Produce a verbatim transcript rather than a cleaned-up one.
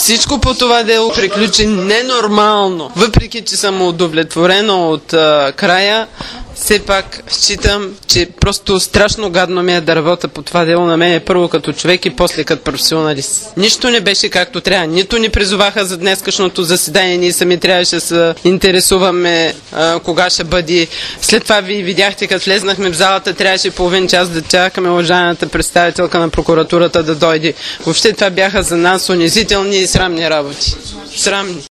Всичко по това дело приключи ненормално. Въпреки че съм удовлетворена от а, края, все пак считам, че просто страшно гадно ми е да работя по това дело на мен първо като човек и после като професионалист. Нищо не беше както трябва. Нито ни призоваха за днескашното заседание, ние сами трябваше да се интересуваме а, кога ще бъде. След това ви видяхте, като влезнахме в залата, трябваше половин час да чакаме уважаемата представителка на прокуратурата да дойде. Въобще това бяха за нас унизителни и срамни работи. Срамни.